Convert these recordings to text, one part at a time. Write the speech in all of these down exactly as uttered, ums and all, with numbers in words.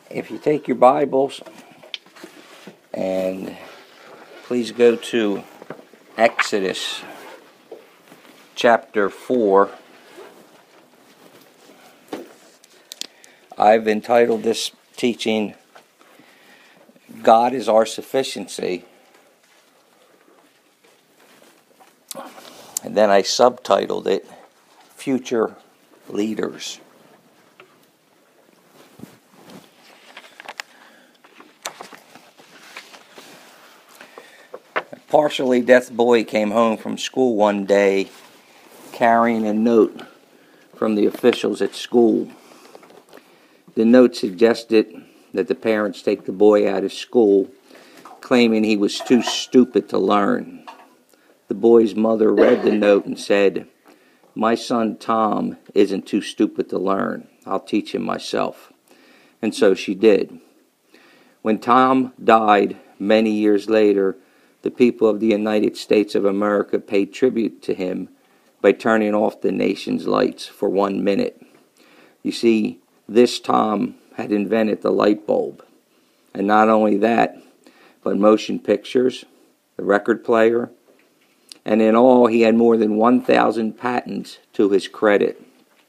If you take your Bibles and please go to Exodus chapter four. I've entitled this teaching, God is Our Sufficiency. And then I subtitled it, Future Leaders. A partially deaf boy came home from school one day carrying a note from the officials at school. The note suggested that the parents take the boy out of school, claiming he was too stupid to learn. The boy's mother read the note and said, "My son Tom isn't too stupid to learn. I'll teach him myself." And so she did. When Tom died many years later, the people of the United States of America paid tribute to him by turning off the nation's lights for one minute. You see, this Tom had invented the light bulb. And not only that, but motion pictures, the record player, and in all he had more than one thousand patents to his credit.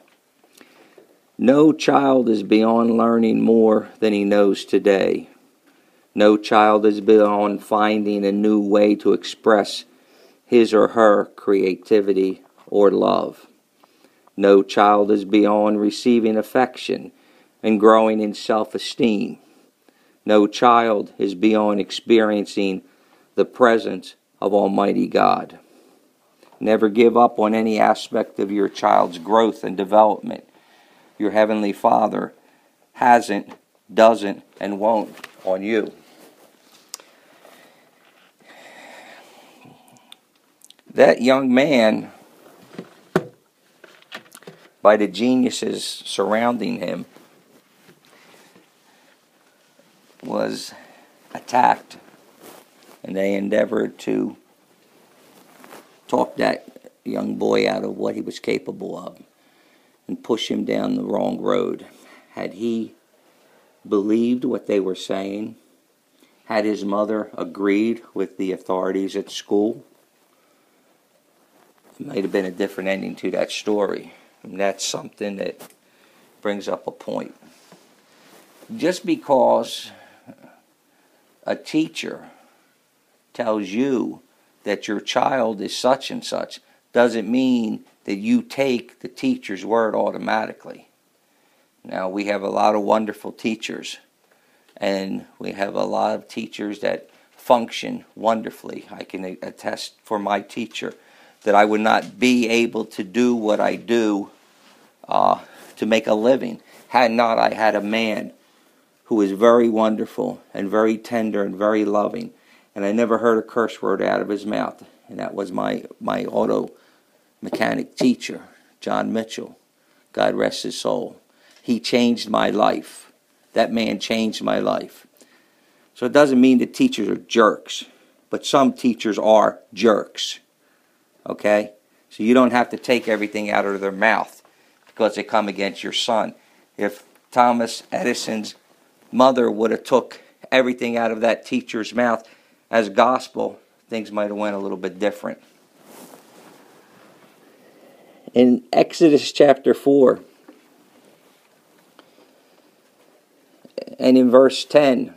No child is beyond learning more than he knows today. No child is beyond finding a new way to express his or her creativity or love. No child is beyond receiving affection and growing in self-esteem. No child is beyond experiencing the presence of Almighty God. Never give up on any aspect of your child's growth and development. Your Heavenly Father hasn't, doesn't, and won't on you. That young man, by the geniuses surrounding him, was attacked, and they endeavored to talk that young boy out of what he was capable of and push him down the wrong road. Had he believed what they were saying, had his mother agreed with the authorities at school, it might have been a different ending to that story. And that's something that brings up a point. Just because a teacher tells you that your child is such and such doesn't mean that you take the teacher's word automatically. Now, we have a lot of wonderful teachers, and we have a lot of teachers that function wonderfully. I can attest for my teacher that I would not be able to do what I do uh, to make a living had not I had a man who is very wonderful and very tender and very loving. And I never heard a curse word out of his mouth. And that was my, my auto mechanic teacher, John Mitchell. God rest his soul. He changed my life. That man changed my life. So it doesn't mean that teachers are jerks. But some teachers are jerks. Okay? So you don't have to take everything out of their mouth because they come against your son. If Thomas Edison's mother would have took everything out of that teacher's mouth as gospel, things might have went a little bit different. In Exodus chapter four, and in verse ten,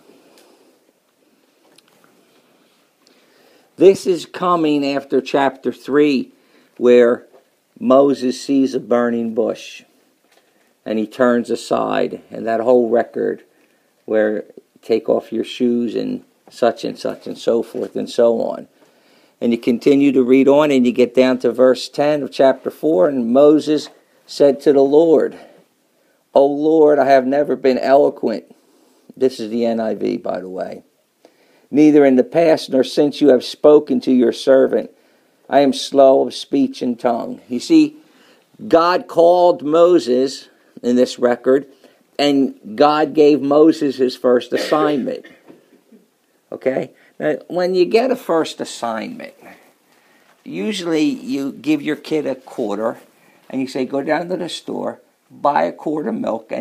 this is coming after chapter three, where Moses sees a burning bush and he turns aside, and that whole record where take off your shoes and such and such and so forth and so on. And you continue to read on and you get down to verse ten of chapter four, and Moses said to the Lord, "O Lord, I have never been eloquent." This is the N I V, by the way. "Neither in the past nor since you have spoken to your servant. I am slow of speech and tongue." You see, God called Moses in this record, and God gave Moses his first assignment. Okay? Now, when you get a first assignment, usually you give your kid a quarter, and you say, go down to the store, buy a quart of milk and the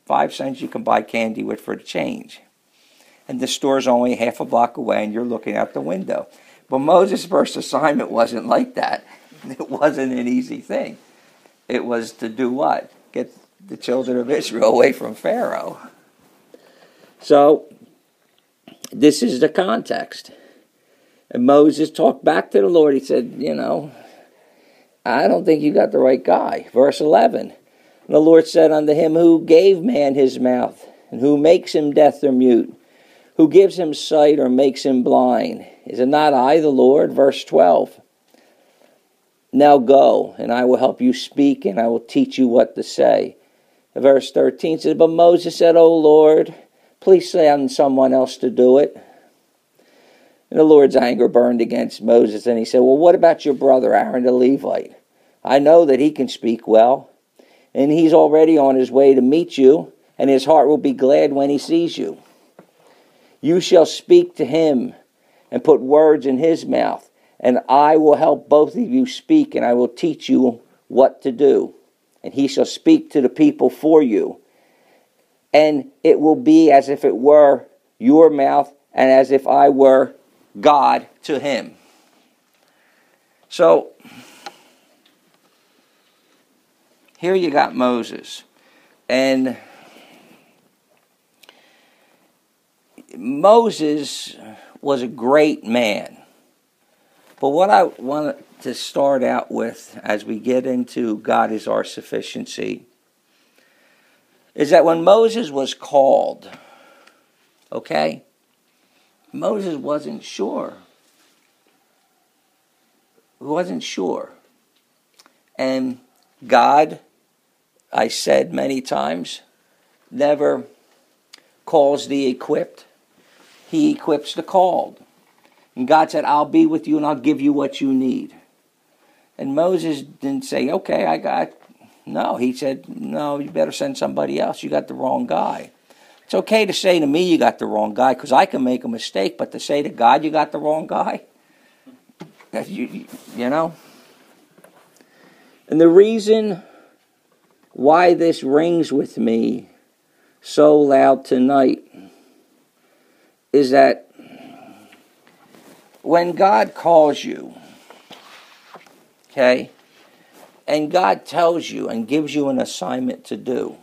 five cents you can buy candy with for the change. And the store's only half a block away and you're looking out the window. But Moses' first assignment wasn't like that. It wasn't an easy thing. It was to do what? Get the children of Israel away from Pharaoh. So, this is the context. And Moses talked back to the Lord. He said, you know, I don't think you got the right guy. Verse eleven. And the Lord said unto him, who gave man his mouth, and who makes him deaf or mute, who gives him sight or makes him blind? Is it not I, the Lord? Verse twelve. Now go, and I will help you speak, and I will teach you what to say. Verse thirteen says, but Moses said, O Lord, please send someone else to do it. And the Lord's anger burned against Moses, and he said, well, what about your brother Aaron the Levite? I know that he can speak well, and he's already on his way to meet you, and his heart will be glad when he sees you. You shall speak to him and put words in his mouth, and I will help both of you speak, and I will teach you what to do. And he shall speak to the people for you. And it will be as if it were your mouth, and as if I were God to him. So, here you got Moses. And Moses was a great man. But what I want to start out with as we get into God is our sufficiency is that when Moses was called, okay, Moses wasn't sure. He wasn't sure. And God, I said many times, never calls the equipped. He equips the called. And God said, I'll be with you and I'll give you what you need. And Moses didn't say, okay, I got, no. He said, no, you better send somebody else. You got the wrong guy. It's okay to say to me you got the wrong guy because I can make a mistake, but to say to God you got the wrong guy, you, you know. And the reason why this rings with me so loud tonight is that when God calls you, okay, and God tells you and gives you an assignment to do,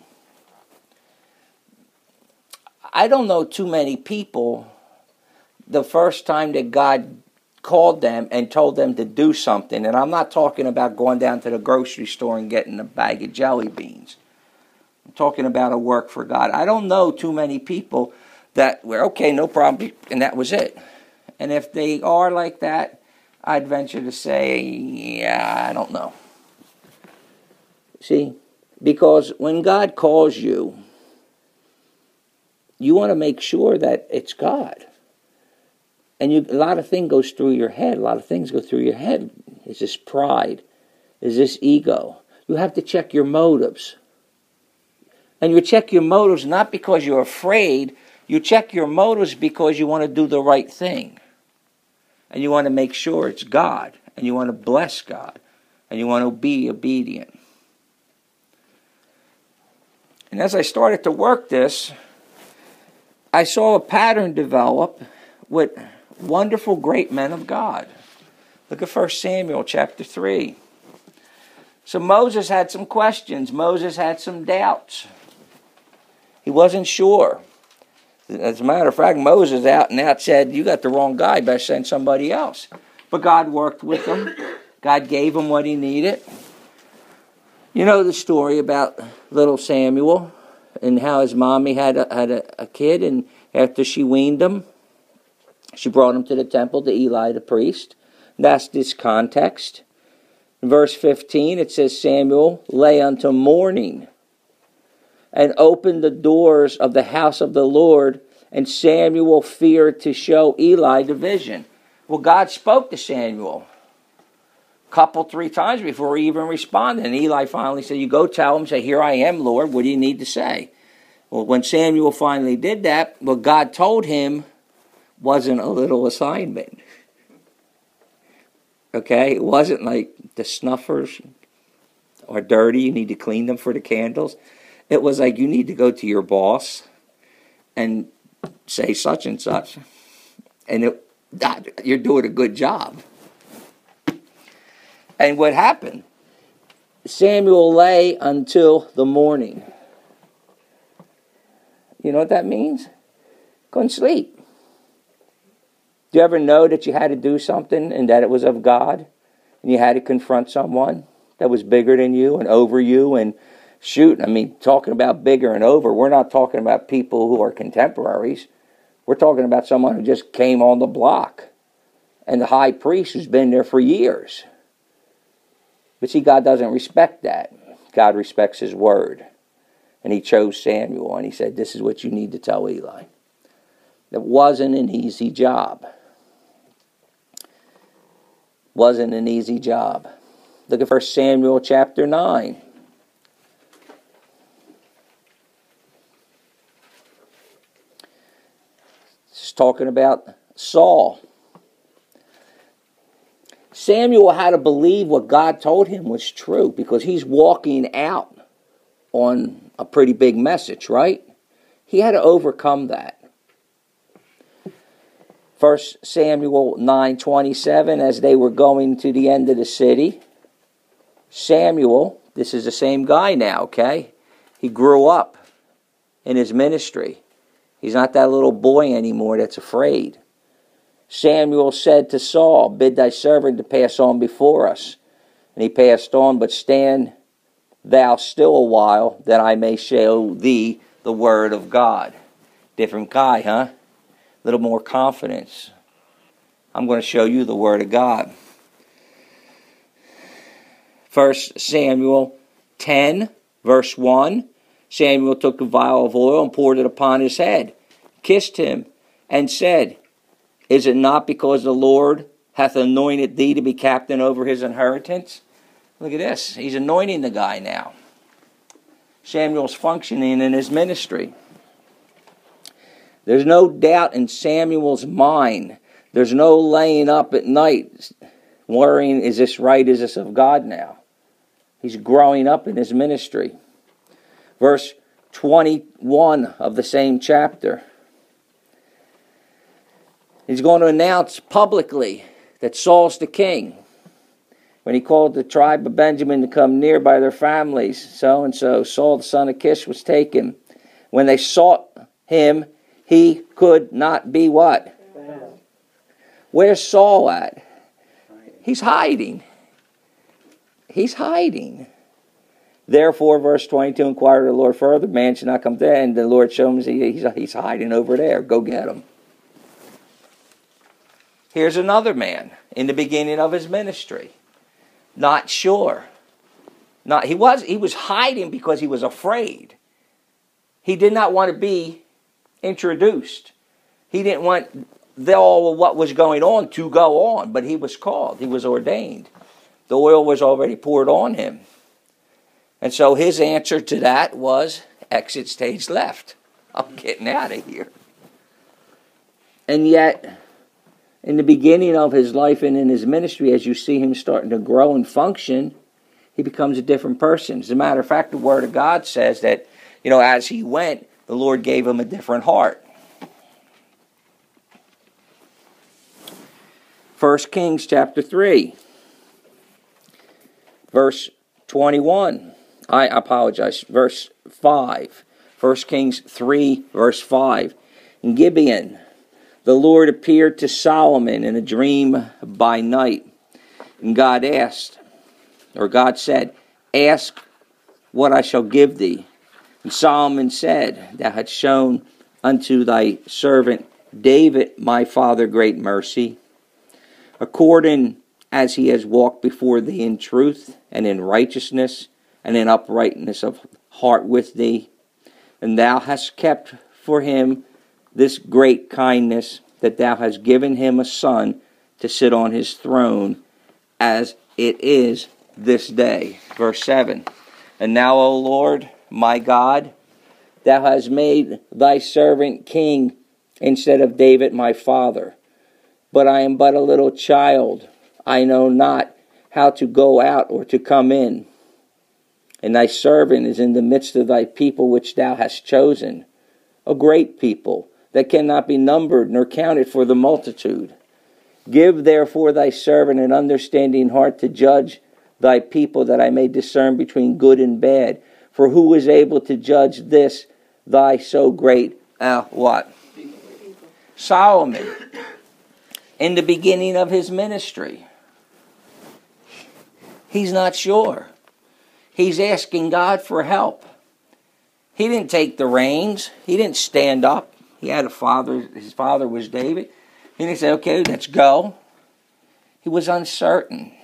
I don't know too many people, the first time that God called them and told them to do something, and I'm not talking about going down to the grocery store and getting a bag of jelly beans. I'm talking about a work for God. I don't know too many people that were, okay, no problem, and that was it. And if they are like that, I'd venture to say, yeah, I don't know. See, because when God calls you, you want to make sure that it's God. And you, a lot of things goes through your head. A lot of things go through your head. Is this pride? Is this ego? You have to check your motives. And you check your motives not because you're afraid. You check your motives because you want to do the right thing. And you want to make sure it's God. And you want to bless God. And you want to be obedient. And as I started to work this, I saw a pattern develop with wonderful great men of God. Look at First Samuel chapter three. So Moses had some questions. Moses had some doubts. He wasn't sure. As a matter of fact, Moses out and out said, you got the wrong guy, better send somebody else. But God worked with him. God gave him what he needed. You know the story about little Samuel and how his mommy had a, had a, a kid, and after she weaned him, she brought him to the temple to Eli the priest. That's this context. In verse fifteen, it says, Samuel lay until morning and opened the doors of the house of the Lord, and Samuel feared to show Eli the vision. Well, God spoke to Samuel a couple, three times before he even responded. And Eli finally said, you go tell him, say, here I am, Lord, what do you need to say? Well, when Samuel finally did that, what God told him wasn't a little assignment. Okay? It wasn't like the snuffers are dirty, you need to clean them for the candles. It was like, you need to go to your boss and say such and such. And it, that, you're doing a good job. And what happened? Samuel lay until the morning. You know what that means? Couldn't sleep. Do you ever know that you had to do something and that it was of God? And you had to confront someone that was bigger than you and over you and shoot. I mean, talking about bigger and over, we're not talking about people who are contemporaries. We're talking about someone who just came on the block. And the high priest who's been there for years. But see, God doesn't respect that. God respects his word. And he chose Samuel and he said, this is what you need to tell Eli. It wasn't an easy job. Wasn't an easy job. Look at First Samuel chapter nine. It's talking about Saul. Samuel had to believe what God told him was true because he's walking out on a pretty big message, right? He had to overcome that. First Samuel nine twenty-seven, as they were going to the end of the city, Samuel, this is the same guy now, okay? He grew up in his ministry. He's not that little boy anymore that's afraid. Samuel said to Saul, bid thy servant to pass on before us. And he passed on, but stand thou still a while, that I may show thee the word of God. Different guy, huh? A little more confidence. I'm going to show you the word of God. First Samuel ten, verse one. Samuel took a vial of oil and poured it upon his head, kissed him, and said, is it not because the Lord hath anointed thee to be captain over his inheritance? Look at this. He's anointing the guy now. Samuel's functioning in his ministry. There's no doubt in Samuel's mind. There's no laying up at night worrying, is this right? Is this of God now? He's growing up in his ministry. Verse twenty-one of the same chapter. He's going to announce publicly that Saul's the king. When he called the tribe of Benjamin to come near by their families, so and so, Saul the son of Kish was taken. When they sought him, he could not be what? Found. Where's Saul at? He's hiding. He's hiding. Therefore, verse twenty-two, inquired the Lord further, man should not come there. And the Lord showed him he's, he's hiding over there. Go get him. Here's another man in the beginning of his ministry. Not sure. Not, he was he was hiding because he was afraid. He did not want to be introduced. He didn't want the, all of what was going on to go on, but he was called. He was ordained. The oil was already poured on him. And so his answer to that was exit stage left. I'm getting out of here. And yet, in the beginning of his life and in his ministry, as you see him starting to grow and function, he becomes a different person. As a matter of fact, the Word of God says that, you know, as he went, the Lord gave him a different heart. First Kings chapter three, verse twenty-one. I apologize, verse five. First Kings three, verse five. In Gibeon, the Lord appeared to Solomon in a dream by night. And God asked, or God said, ask what I shall give thee. And Solomon said, thou hast shown unto thy servant David my father great mercy, according as he has walked before thee in truth and in righteousness and in uprightness of heart with thee. And thou hast kept for him this great kindness, that thou hast given him a son to sit on his throne, as it is this day. Verse seven. And now, O Lord, my God, thou hast made thy servant king instead of David my father. But I am but a little child. I know not how to go out or to come in. And thy servant is in the midst of thy people which thou hast chosen, a great people that cannot be numbered nor counted for the multitude. Give therefore thy servant an understanding heart to judge thy people, that I may discern between good and bad. For who is able to judge this thy so great uh, what? Solomon, in the beginning of his ministry. He's not sure. He's asking God for help. He didn't take the reins. He didn't stand up. He had a father. His father was David. He didn't say, okay, let's go. He was uncertain.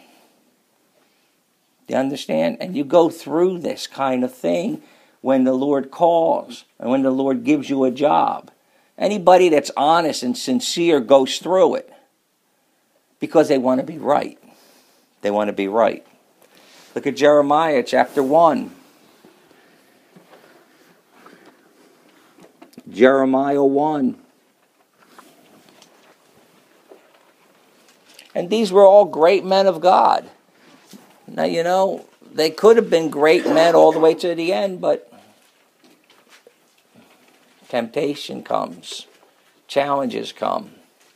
Do you understand? And you go through this kind of thing when the Lord calls and when the Lord gives you a job. Anybody that's honest and sincere goes through it because they want to be right. They want to be right. Look at Jeremiah chapter one. Jeremiah one. And these were all great men of God. Now, you know, they could have been great men all the way to the end, but temptation comes. Challenges come.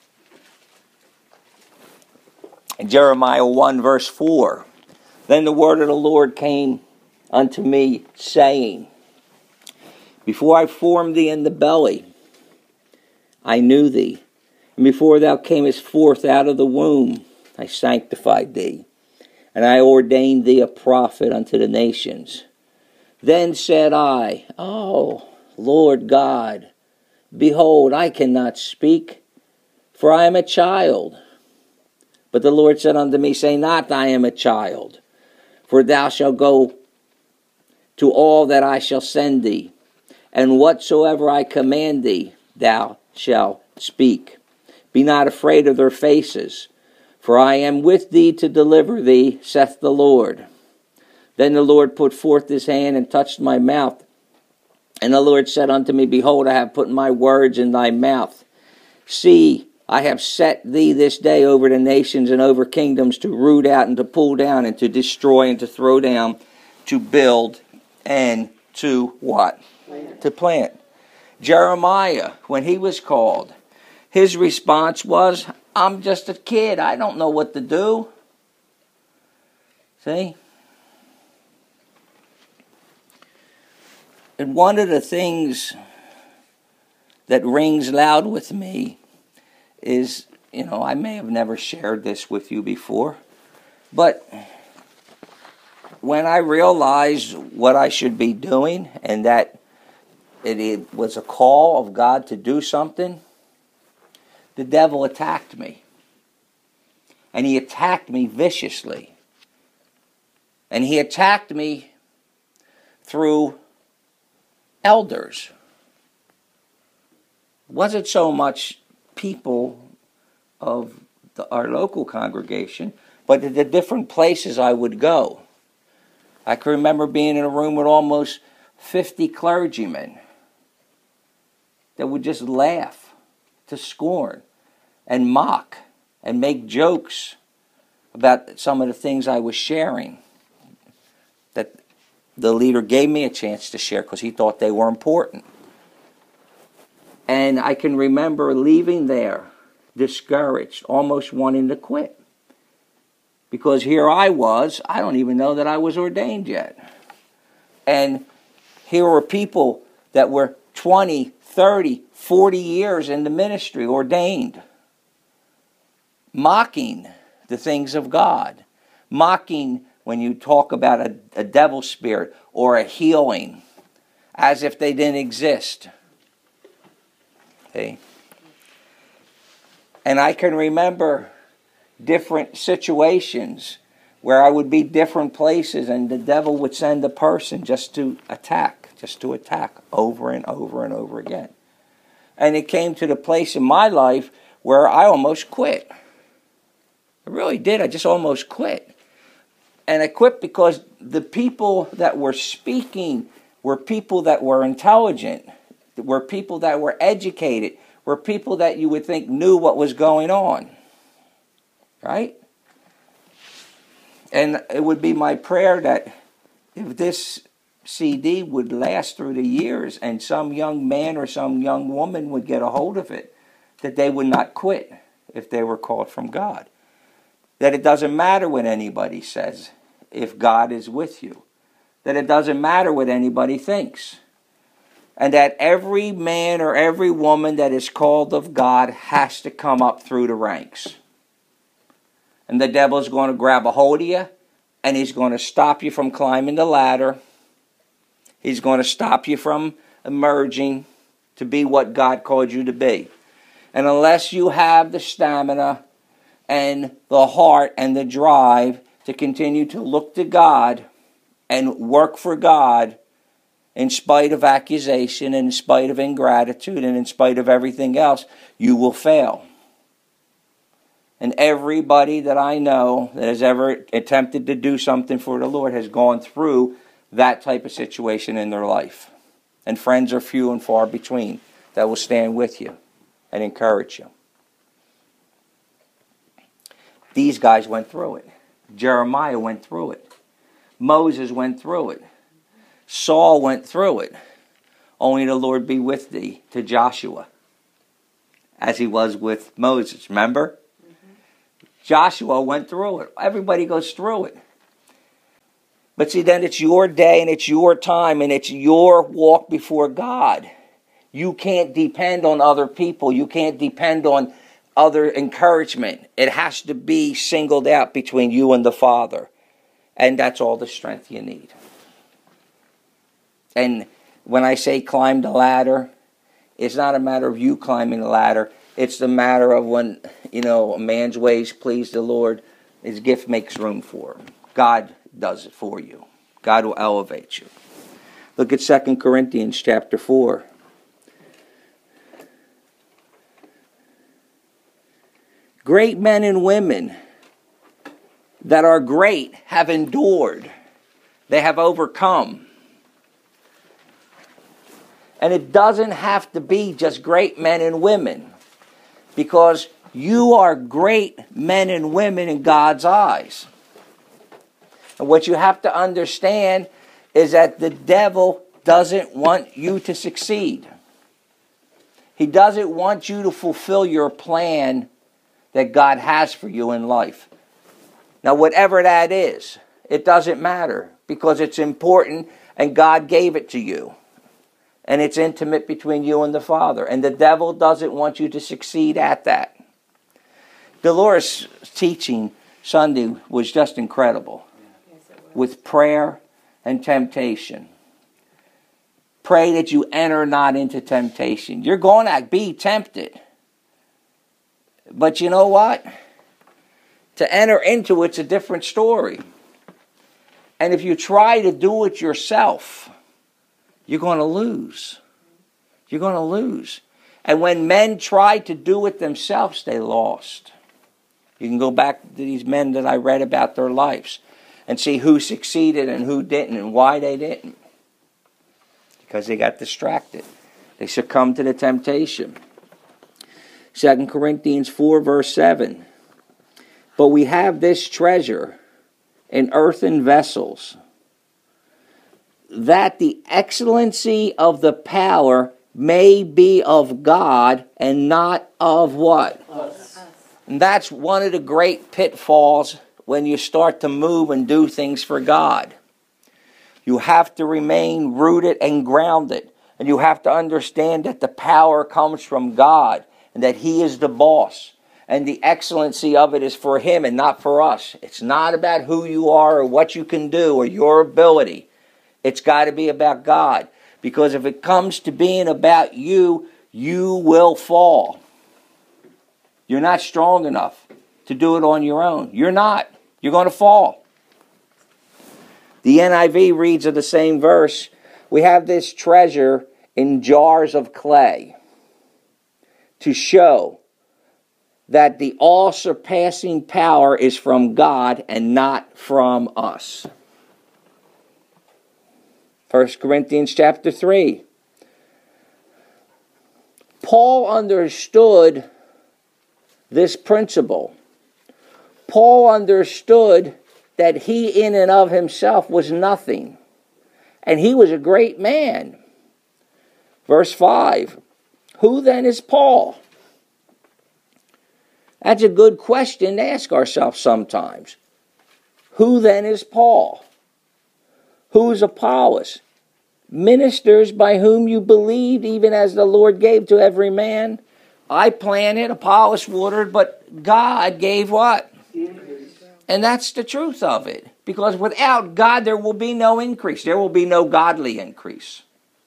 In Jeremiah one verse four, then the word of the Lord came unto me, saying, before I formed thee in the belly, I knew thee. And before thou camest forth out of the womb, I sanctified thee. And I ordained thee a prophet unto the nations. Then said I, O Lord God, behold, I cannot speak, for I am a child. But the Lord said unto me, say not, I am a child, for thou shalt go to all that I shall send thee, and whatsoever I command thee, thou shalt speak. Be not afraid of their faces, for I am with thee to deliver thee, saith the Lord. Then the Lord put forth his hand and touched my mouth. And the Lord said unto me, behold, I have put my words in thy mouth. See, I have set thee this day over the nations and over kingdoms, to root out and to pull down and to destroy and to throw down, to build and to what? Plant. To plant. Jeremiah, when he was called, his response was, I'm just a kid. I don't know what to do. See? And one of the things that rings loud with me is, you know, I may have never shared this with you before, but when I realized what I should be doing and that it, it was a call of God to do something, the devil attacked me. And he attacked me viciously. And he attacked me through elders. It wasn't so much people of the, our local congregation, but at the different places I would go. I can remember being in a room with almost fifty clergymen that would just laugh to scorn and mock and make jokes about some of the things I was sharing that the leader gave me a chance to share because he thought they were important. And I can remember leaving there discouraged, almost wanting to quit. Because here I was, I don't even know that I was ordained yet. And here were people that were twenty, thirty, forty years in the ministry, ordained, mocking the things of God, mocking when you talk about a, a devil spirit or a healing, as if they didn't exist. See? And I can remember different situations where I would be different places and the devil would send a person just to attack, just to attack over and over and over again. And it came to the place in my life where I almost quit. I really did. I just almost quit. And I quit because the people that were speaking were people that were intelligent, were people that were educated, were people that you would think knew what was going on. Right? And it would be my prayer that if this C D would last through the years and some young man or some young woman would get a hold of it, that they would not quit if they were called from God. That it doesn't matter what anybody says if God is with you. That it doesn't matter what anybody thinks. And that every man or every woman that is called of God has to come up through the ranks. And the devil is going to grab a hold of you, and he's going to stop you from climbing the ladder. He's going to stop you from emerging to be what God called you to be. And unless you have the stamina and the heart and the drive to continue to look to God and work for God in spite of accusation and in spite of ingratitude and in spite of everything else, you will fail. And everybody that I know that has ever attempted to do something for the Lord has gone through that type of situation in their life. And friends are few and far between that will stand with you and encourage you. These guys went through it. Jeremiah went through it. Moses went through it. Saul went through it. Only the Lord be with thee, to Joshua, as he was with Moses. Remember? Mm-hmm. Joshua went through it. Everybody goes through it. But see, then it's your day and it's your time and it's your walk before God. You can't depend on other people. You can't depend on other encouragement. It has to be singled out between you and the Father. And that's all the strength you need. And when I say climb the ladder, it's not a matter of you climbing the ladder. It's the matter of when, you know, a man's ways please the Lord, his gift makes room for him. God does it for you. God will elevate you. Look at Second Corinthians chapter four. Great men and women that are great have endured. They have overcome. And it doesn't have to be just great men and women, because you are great men and women in God's eyes. And what you have to understand is that the devil doesn't want you to succeed. He doesn't want you to fulfill your plan that God has for you in life. Now, whatever that is, it doesn't matter, because it's important and God gave it to you. And it's intimate between you and the Father. And the devil doesn't want you to succeed at that. Dolores' teaching Sunday was just incredible. With prayer and temptation. Pray that you enter not into temptation. You're going to be tempted. But you know what? To enter into it's a different story. And if you try to do it yourself, you're going to lose. You're going to lose. And when men tried to do it themselves, they lost. You can go back to these men that I read about their lives and see who succeeded and who didn't and why they didn't. Because they got distracted. They succumbed to the temptation. Second Corinthians four verse seven. But we have this treasure in earthen vessels, that the excellency of the power may be of God and not of what? Us. And that's one of the great pitfalls when you start to move and do things for God. You have to remain rooted and grounded. And you have to understand that the power comes from God and that He is the boss. And the excellency of it is for Him and not for us. It's not about who you are or what you can do or your ability. It's got to be about God. Because if it comes to being about you, you will fall. You're not strong enough to do it on your own. You're not. You're going to fall. The N I V reads of the same verse, we have this treasure in jars of clay to show that the all-surpassing power is from God and not from us. First Corinthians chapter three. Paul understood this principle. Paul understood that he in and of himself was nothing. And he was a great man. Verse five. Who then is Paul? That's a good question to ask ourselves sometimes. Who then is Paul? Who is Apollos? Ministers by whom you believed, even as the Lord gave to every man. I planted, Apollos watered, but God gave what? And that's the truth of it. Because without God, there will be no increase. There will be no godly increase.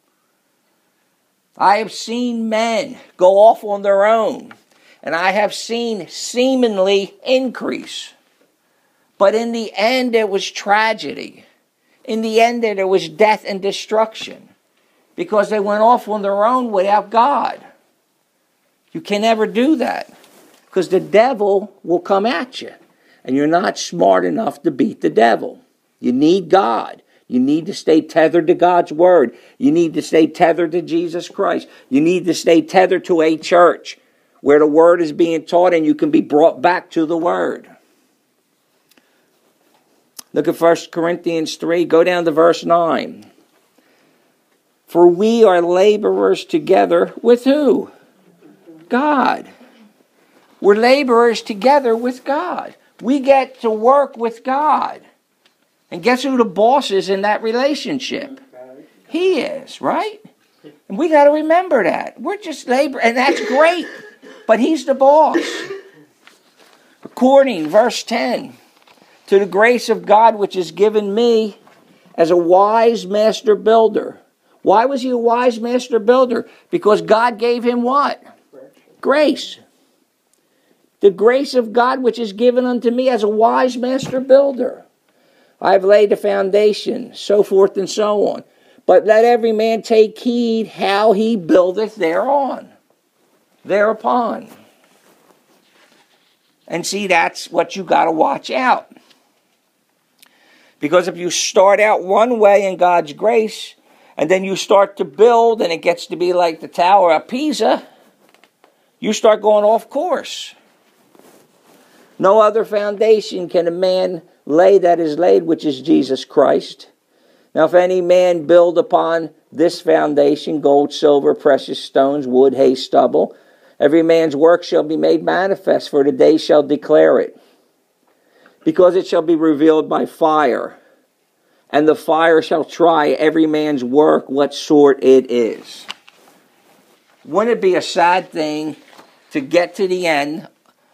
I have seen men go off on their own. And I have seen seemingly increase. But in the end, it was tragedy. In the end, there was death and destruction. Because they went off on their own without God. You can never do that. Because the devil will come at you. And you're not smart enough to beat the devil. You need God. You need to stay tethered to God's word. You need to stay tethered to Jesus Christ. You need to stay tethered to a church where the word is being taught and you can be brought back to the word. Look at First Corinthians three. Go down to verse nine. For we are laborers together with who? God. We're laborers together with God. We get to work with God. And guess who the boss is in that relationship? He is, right? And we got to remember that. We're just labor, and that's great. But he's the boss. According, verse ten, to the grace of God which is given me as a wise master builder. Why was he a wise master builder? Because God gave him what? Grace. The grace of God which is given unto me as a wise master builder. I have laid the foundation, so forth and so on. But let every man take heed how he buildeth thereon. Thereupon. And see, that's what you got to watch out. Because if you start out one way in God's grace, and then you start to build, and it gets to be like the Tower of Pisa, you start going off course. No other foundation can a man lay that is laid, which is Jesus Christ. Now if any man build upon this foundation, gold, silver, precious stones, wood, hay, stubble, every man's work shall be made manifest, for the day shall declare it. Because it shall be revealed by fire, and the fire shall try every man's work, what sort it is. Wouldn't it be a sad thing to get to the end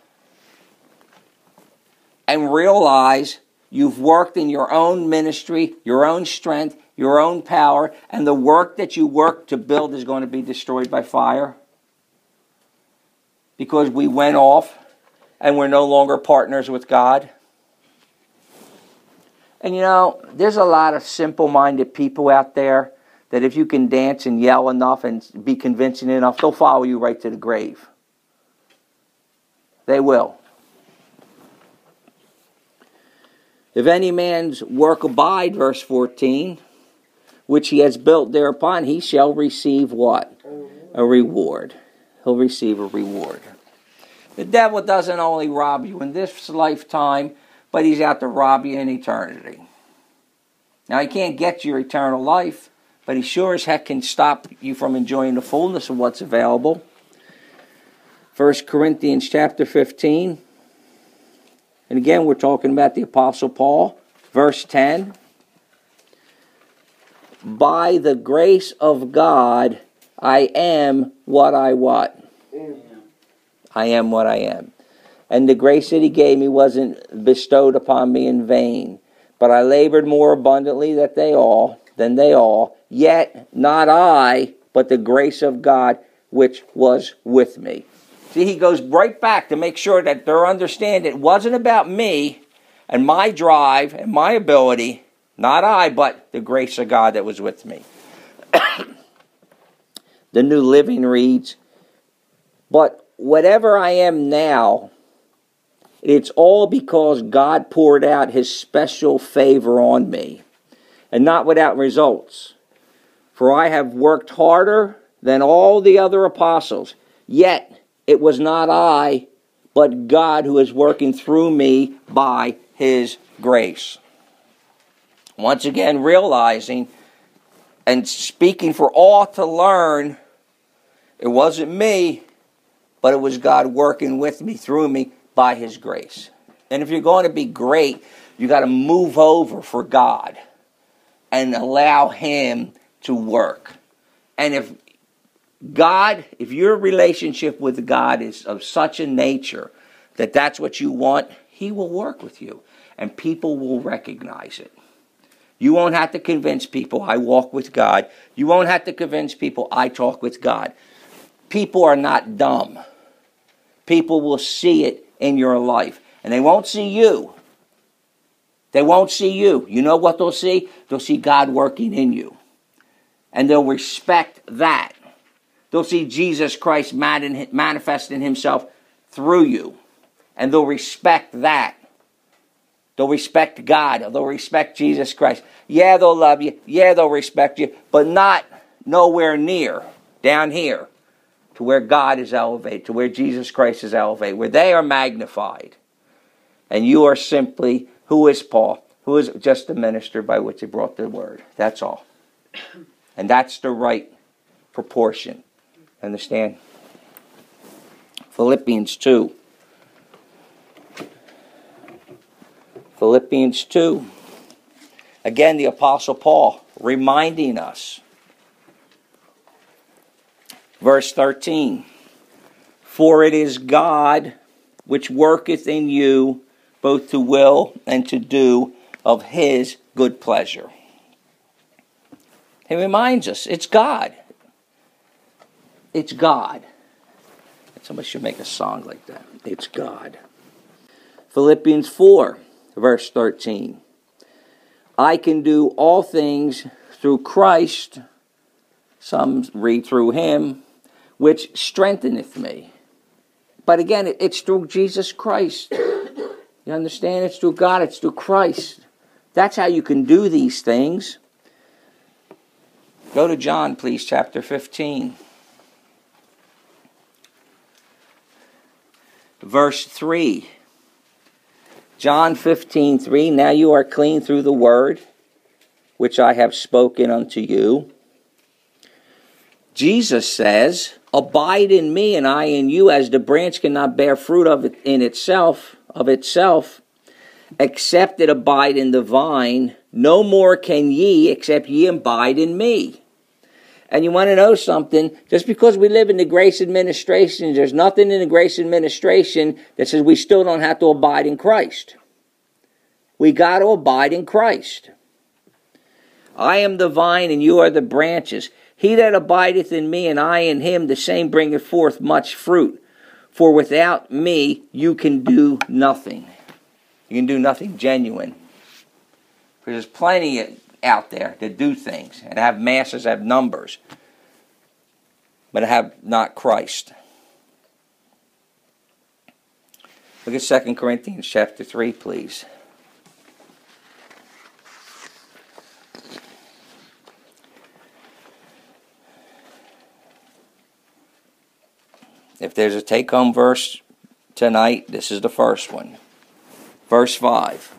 and realize you've worked in your own ministry, your own strength, your own power, and the work that you worked to build is going to be destroyed by fire? Because we went off and we're no longer partners with God. And you know, there's a lot of simple-minded people out there that if you can dance and yell enough and be convincing enough, they'll follow you right to the grave. They will. If any man's work abide, verse fourteen, which he has built thereupon, he shall receive what? A reward. He'll receive a reward. The devil doesn't only rob you in this lifetime, but he's out to rob you in eternity. Now, he can't get your eternal life, but he sure as heck can stop you from enjoying the fullness of what's available. First Corinthians chapter fifteen. And again, we're talking about the Apostle Paul. Verse ten. By the grace of God, I am what I what? I am what I am. And the grace that he gave me wasn't bestowed upon me in vain. But I labored more abundantly than they all, than they all. Yet not I, but the grace of God which was with me. See, he goes right back to make sure that they're understanding it wasn't about me and my drive and my ability. Not I, but the grace of God that was with me. The New Living reads, but whatever I am now, it's all because God poured out his special favor on me, and not without results. For I have worked harder than all the other apostles, yet it was not I, but God who is working through me by his grace. Once again, realizing and speaking for all to learn, it wasn't me, but it was God working with me, through me, by His grace. And if you're going to be great, you got to move over for God and allow Him to work. And if God, if your relationship with God is of such a nature that that's what you want, He will work with you. And people will recognize it. You won't have to convince people I walk with God. You won't have to convince people I talk with God. People are not dumb. People will see it in your life. And they won't see you. They won't see you. You know what they'll see? They'll see God working in you. And they'll respect that. They'll see Jesus Christ manifesting Himself through you. And they'll respect that. They'll respect God. They'll respect Jesus Christ. Yeah, they'll love you. Yeah, they'll respect you. But not nowhere near down here to where God is elevated, to where Jesus Christ is elevated, where they are magnified. And you are simply, who is Paul? Who is just the minister by which He brought the word. That's all. And that's the right proportion. Understand? Philippians two. Philippians two. Again, the Apostle Paul reminding us. Verse thirteen. For it is God which worketh in you both to will and to do of His good pleasure. He reminds us, it's God. It's God. Somebody should make a song like that. It's God. Philippians four. Verse thirteen. I can do all things through Christ, some read through Him, which strengtheneth me. But again, it's through Jesus Christ. You understand? It's through God. It's through Christ. That's how you can do these things. Go to John, please, chapter fifteen. Verse three. John fifteen three, now you are clean through the word, which I have spoken unto you. Jesus says, abide in me and I in you, as the branch cannot bear fruit of it in itself, of itself, except it abide in the vine. No more can ye, except ye abide in me. And you want to know something? Just because we live in the grace administration, there's nothing in the grace administration that says we still don't have to abide in Christ. We got to abide in Christ. I am the vine and you are the branches. He that abideth in me and I in him, the same bringeth forth much fruit. For without me you can do nothing. You can do nothing genuine. Because there's plenty out there that do things and have masses, have numbers, but have not Christ. Look at Second Corinthians chapter three, please. If there's a take-home verse tonight, this is the first one. Verse five.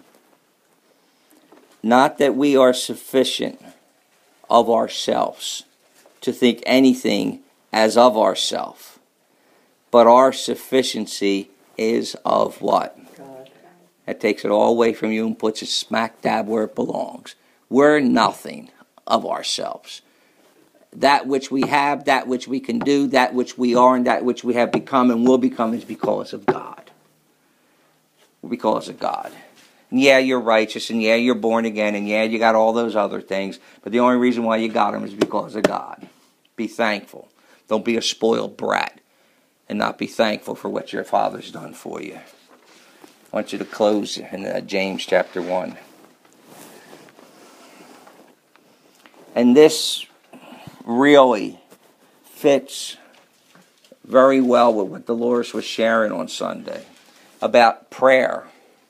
Not that we are sufficient of ourselves to think anything as of ourselves, but our sufficiency is of what? God. That takes it all away from you and puts it smack dab where it belongs. We're nothing of ourselves. That which we have, that which we can do, that which we are, and that which we have become and will become is because of God. Because of God. And yeah, you're righteous, and yeah, you're born again, and yeah, you got all those other things, but the only reason why you got them is because of God. Be thankful. Don't be a spoiled brat and not be thankful for what your Father's done for you. I want you to close in uh, James chapter one. And this really fits very well with what Dolores was sharing on Sunday about prayer.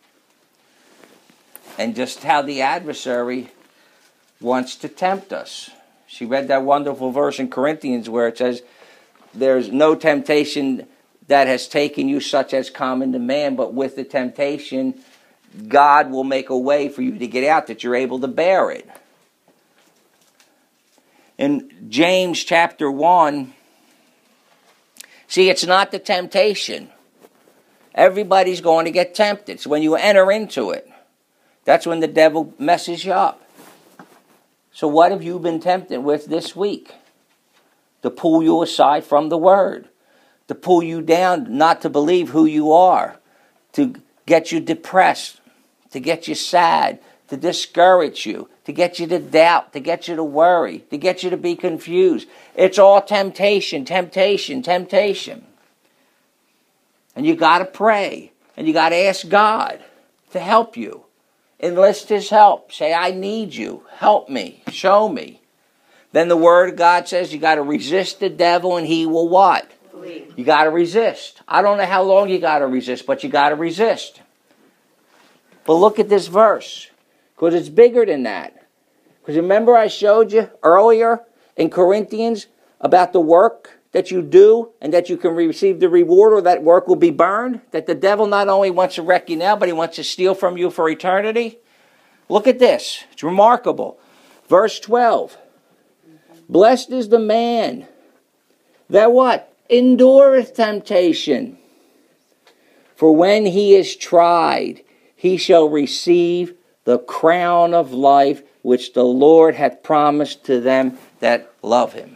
And just how the adversary wants to tempt us. She read that wonderful verse in Corinthians where it says, there's no temptation that has taken you such as common to man, but with the temptation, God will make a way for you to get out, that you're able to bear it. in James chapter one, see, it's not the temptation. Everybody's going to get tempted. So when you enter into it, that's when the devil messes you up. So what have you been tempted with this week? To pull you aside from the Word. To pull you down, not to believe who you are. To get you depressed. To get you sad. To discourage you. To get you to doubt. To get you to worry. To get you to be confused. It's all temptation, temptation, temptation. And you got to pray. And you got to ask God to help you. Enlist His help. Say, I need you. Help me. Show me. Then the Word of God says you got to resist the devil and he will what? Flee. You got to resist. I don't know how long you got to resist, but you got to resist. But look at this verse, because it's bigger than that. Because remember I showed you earlier in Corinthians about the work that you do and that you can receive the reward, or that work will be burned? That the devil not only wants to wreck you now, but he wants to steal from you for eternity? Look at this. It's remarkable. Verse twelve. Blessed is the man that what? Endureth temptation. For when he is tried, he shall receive the crown of life which the Lord hath promised to them that love him.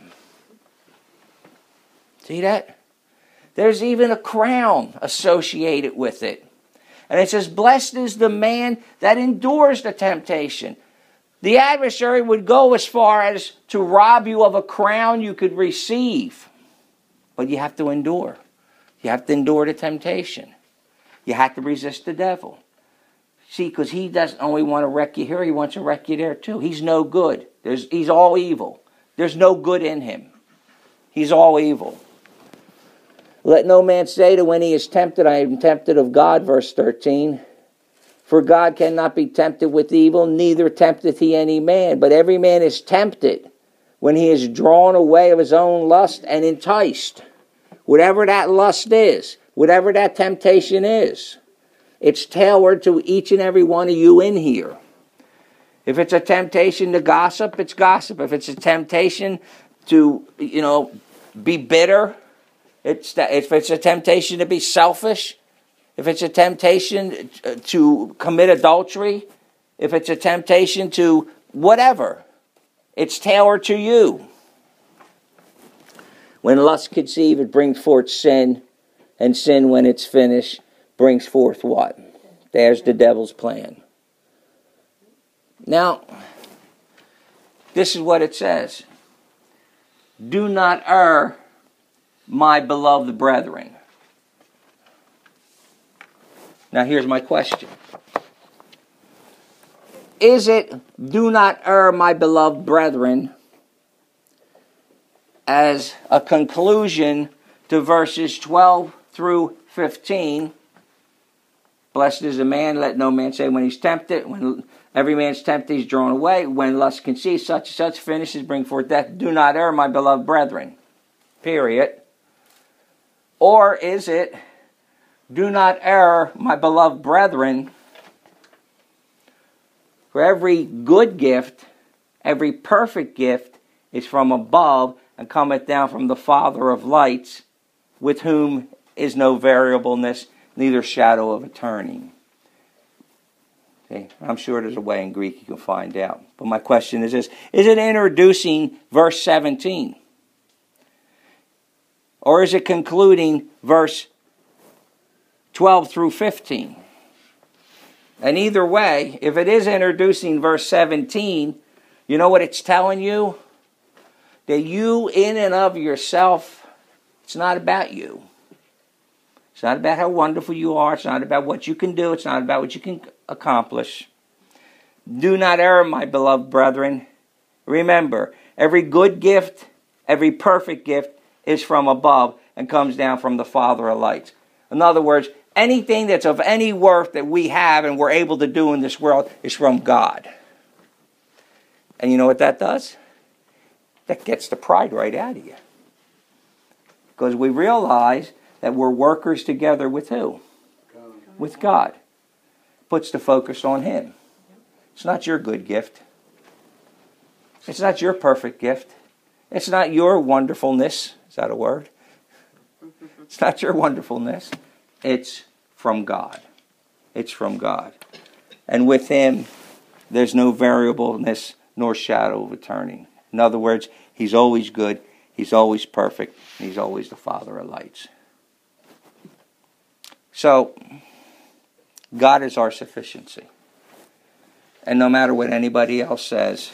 See that? There's even a crown associated with it. And it says, blessed is the man that endures the temptation. The adversary would go as far as to rob you of a crown you could receive. But you have to endure. You have to endure the temptation. You have to resist the devil. See, because he doesn't only want to wreck you here, he wants to wreck you there too. He's no good. There's, he's all evil. There's no good in him. He's all evil. Let no man say to when he is tempted, I am tempted of God, verse thirteen. For God cannot be tempted with evil, neither tempteth he any man. But every man is tempted when he is drawn away of his own lust and enticed. Whatever that lust is, whatever that temptation is, it's tailored to each and every one of you in here. If it's a temptation to gossip, it's gossip. If it's a temptation to, you know, be bitter, it's if it's a temptation to be selfish, if it's a temptation to commit adultery, if it's a temptation to whatever, it's tailored to you. When lust conceives, it brings forth sin, and sin, when it's finished, brings forth what? There's the devil's plan. Now, this is what it says. Do not err, my beloved brethren. Now here's my question. Is it, do not err, my beloved brethren, as a conclusion to verses twelve through fifteen? Blessed is the man, let no man say when he's tempted. When every man's tempted, he's drawn away. When lust conceives, such and such finishes, bring forth death. Do not err, my beloved brethren. Period. Or is it, do not err, my beloved brethren, for every good gift, every perfect gift is from above and cometh down from the Father of lights, with whom is no variableness, neither shadow of a turning. Okay, I'm sure there's a way in Greek you can find out. But my question is this. Is it introducing verse seventeen? Or is it concluding verse twelve through fifteen? And either way, if it is introducing verse seventeen, you know what it's telling you? That you in and of yourself, it's not about you. It's not about how wonderful you are. It's not about what you can do. It's not about what you can accomplish. Do not err, my beloved brethren. Remember, every good gift, every perfect gift is from above and comes down from the Father of lights. In other words, anything that's of any worth that we have and we're able to do in this world is from God. And you know what that does? That gets the pride right out of you. Because we realize that we're workers together with who? God. With God. Puts the focus on Him. It's not your good gift. It's not your perfect gift. It's not your wonderfulness. Is that a word? It's not your wonderfulness. It's from God. It's from God. And with him, there's no variableness nor shadow of turning. In other words, he's always good, he's always perfect, and he's always the Father of lights. So, God is our sufficiency. And no matter what anybody else says,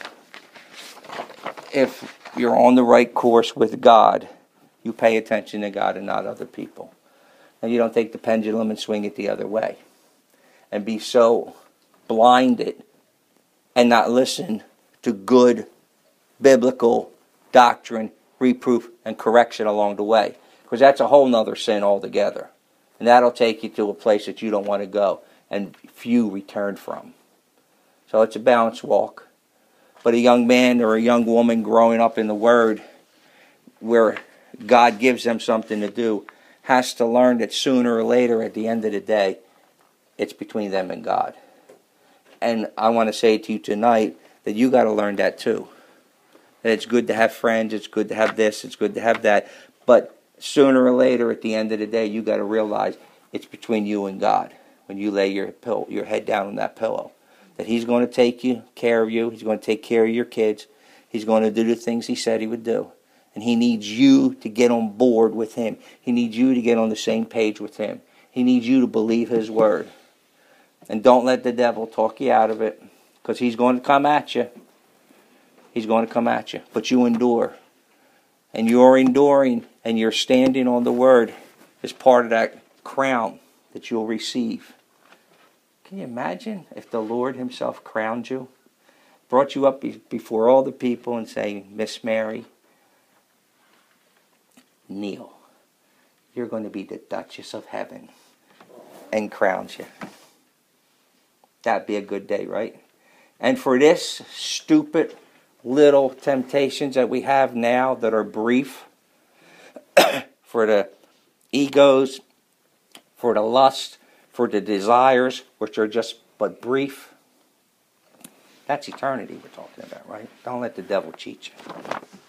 if you're on the right course with God, you pay attention to God and not other people. And you don't take the pendulum and swing it the other way. And be so blinded and not listen to good biblical doctrine, reproof, and correction along the way. Because that's a whole nother sin altogether. And that'll take you to a place that you don't want to go. And few return from. So it's a balanced walk. But a young man or a young woman growing up in the Word, where God gives them something to do, has to learn that sooner or later, at the end of the day, it's between them and God. And I want to say to you tonight that you got to learn that too. That it's good to have friends, it's good to have this, it's good to have that. But sooner or later, at the end of the day, you got to realize it's between you and God. When you lay your pill, your head down on that pillow, that he's going to take you care of you. He's going to take care of your kids. He's going to do the things he said he would do. And he needs you to get on board with him. He needs you to get on the same page with him. He needs you to believe his word. And don't let the devil talk you out of it, because he's going to come at you. He's going to come at you. But you endure. And you're enduring and you're standing on the word as part of that crown that you'll receive. Can you imagine if the Lord himself crowned you? Brought you up be- before all the people and saying, Miss Mary, kneel. You're going to be the Duchess of Heaven. And crowns you. That'd be a good day, right? And for this stupid little temptations that we have now that are brief, for the egos, for the lust, for the desires, which are just but brief, that's eternity we're talking about, right? Don't let the devil cheat you.